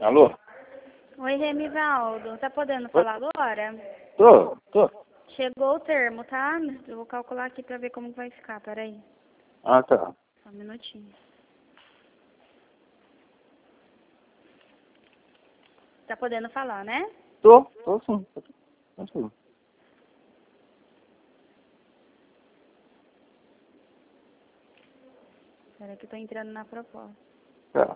Alô? Oi, Remivaldo. Tá podendo falar agora? Tô. Chegou o termo, tá? Eu vou calcular aqui pra ver como vai ficar. Peraí. Ah, tá. Só um minutinho. Tá podendo falar, né? Tô sim. Tô sim. Peraí que eu tô entrando na proposta. Tá.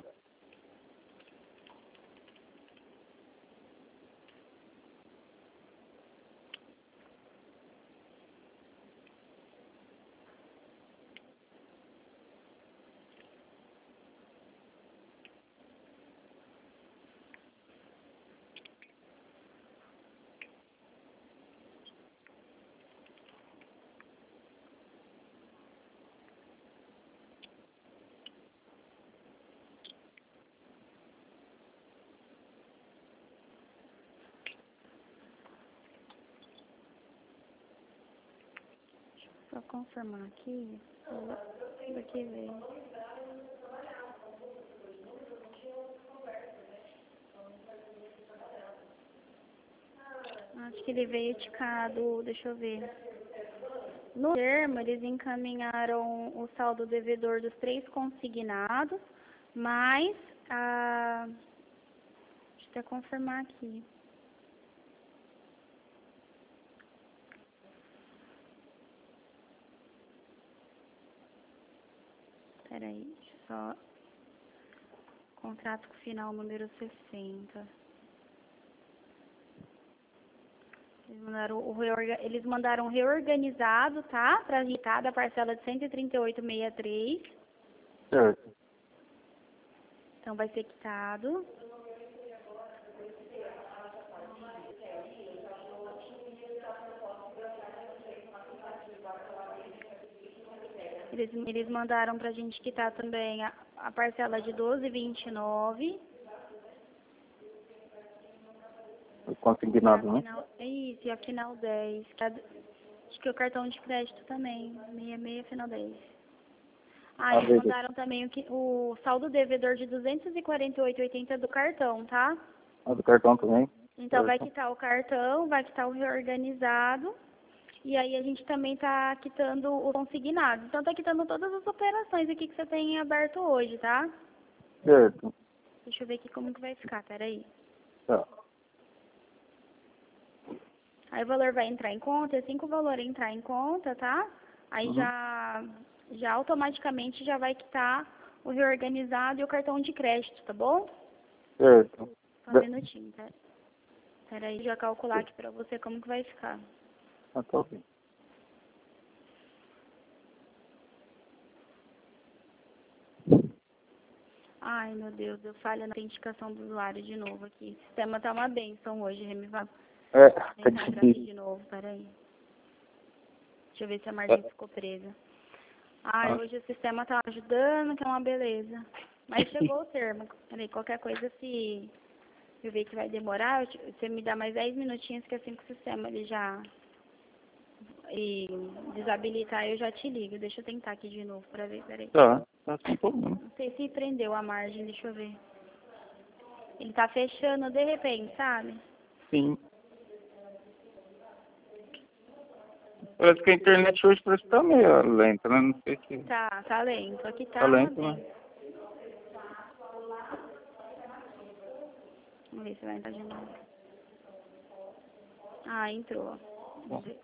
Só confirmar aqui. Daqui veio. Acho que ele veio ticado. Deixa eu ver. No termo, eles encaminharam o saldo devedor dos 3 consignados, mais a... Deixa eu até confirmar aqui. Peraí, só... Contrato final número 60. Eles mandaram reorganizado, tá? Para agitar da parcela de 138,63. Certo. Então vai ser quitado. Eles mandaram pra gente quitar também a parcela de 12,29. Foi consignado, né? Isso, e a final 10. Acho que o cartão de crédito também. 66, final 10. Ah, eles mandaram também o saldo devedor de 248,80 do cartão, tá? Ah, do cartão também? Então Certo. vai quitar o cartão, vai quitar o reorganizado. E aí a gente também tá quitando o consignado. Então tá quitando todas as operações aqui que você tem aberto hoje, tá? Certo. Deixa eu ver aqui como que vai ficar, peraí. Tá. Aí o valor vai entrar em conta, assim que o valor entrar em conta, tá? Aí já automaticamente já vai quitar o reorganizado e o cartão de crédito, tá bom? Certo. Só um minutinho, tá? Peraí, já calcular aqui pra você como que vai ficar. Ah, tá ok. Ai, meu Deus, deu falha na autenticação do usuário de novo aqui. O sistema tá uma bênção hoje, Remivaldo. Tá Vou entrar aqui difícil. de novo, peraí. Deixa eu ver se a margem ficou presa. Ai, hoje o sistema tá ajudando, que é uma beleza. Mas chegou o termo. Peraí, qualquer coisa, se eu ver que vai demorar, você me dá mais 10 minutinhos, que assim que o sistema ele já desabilitar, eu já te ligo. Deixa eu tentar aqui de novo pra ver, peraí. Tá sem problema. Não sei se prendeu a margem, deixa eu ver. Ele tá fechando de repente, sabe? Sim. Parece que a internet hoje parece que tá meio lenta, né? Não sei se... Tá lento. Aqui Tá tá uma lento, né? bem. Vamos ver se vai entrar de novo. Ah, entrou. Vamos ver.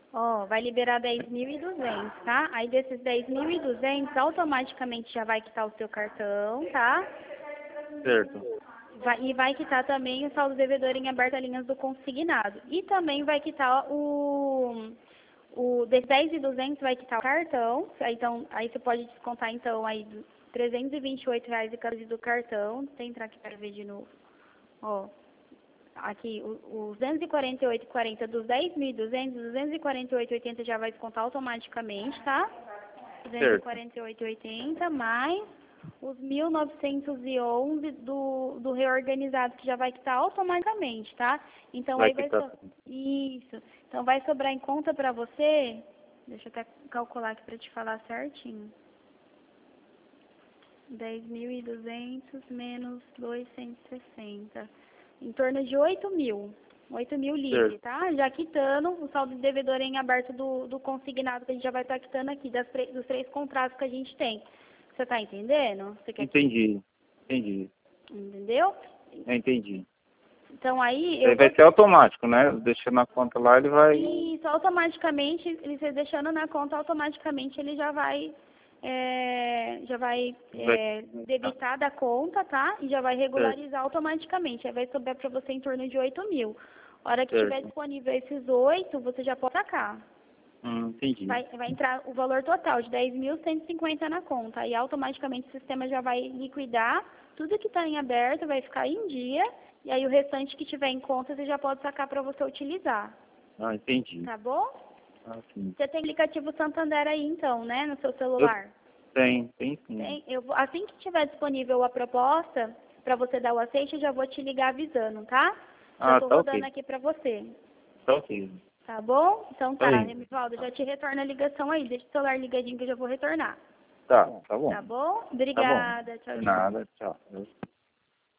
Ó, vai liberar 10.200, tá? Aí desses 10.200, automaticamente já vai quitar o seu cartão, tá? Certo. E vai quitar também o saldo devedor em aberta linhas do consignado. E também vai quitar desses 10.200 vai quitar o cartão. Então, aí você pode descontar, então, aí R$ 328,14 do cartão. Deixa eu entrar aqui para ver de novo. Ó, aqui, os 248,40 dos 10.200, 248,80 já vai descontar automaticamente, tá? Certo. 248,80 mais os 1.911 do reorganizado, que já vai quitar automaticamente, tá? Então Vai aí vai quitar. isso. Então vai sobrar em conta pra você. Deixa eu até calcular aqui pra te falar certinho. 10.200 menos 260. Em torno de 8.000. 8.000 livre, Certo. tá? Já quitando o saldo de devedor em aberto do consignado, que a gente já vai estar quitando aqui, dos 3 contratos que a gente tem. Você tá entendendo? Você quer que... Entendi. Entendi. Entendeu? Eu entendi. Então aí Aí eu vai vou... ser automático, né? Deixando na conta lá, ele vai... Isso, automaticamente, você deixando na conta, automaticamente ele vai... debitar da conta, tá? E já vai Certo. regularizar automaticamente. Aí vai sobrar para você em torno de 8.000. Hora que tiver Certo. disponível esses 8, você já pode sacar. Entendi. Vai entrar o valor total de 10.150 na conta. Aí automaticamente o sistema já vai liquidar tudo que está em aberto, vai ficar em dia. E aí o restante que tiver em conta, você já pode sacar para você utilizar. Entendi. Tá bom? Sim. Você tem aplicativo Santander aí então, né? No seu Eu celular. tenho sim. Tem. Assim que tiver disponível a proposta, para você dar o aceite, eu já vou te ligar avisando, tá? Já tô Tá rodando ok. aqui para você. Tá ok. Tá bom? Então Tá tá, indo. Remivaldo, já te retorno a ligação aí. Deixa o celular ligadinho que eu já vou retornar. Tá bom. Tá bom? Tá bom. Obrigada. Tchau, De tchau. nada. Tchau.